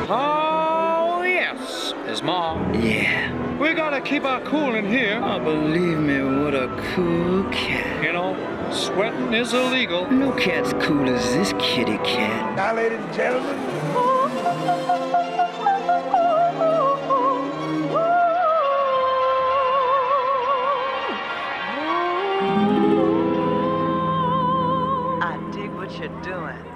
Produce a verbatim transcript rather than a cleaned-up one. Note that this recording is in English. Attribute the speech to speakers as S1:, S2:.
S1: Oh, yes, is Ma.
S2: Yeah.
S1: We gotta keep our cool in here.
S2: Oh, believe me, what a cool cat.
S1: You know, sweating is illegal.
S2: No cat's cool as this kitty cat.
S3: Now, ladies and gentlemen.
S4: I dig what you're doing.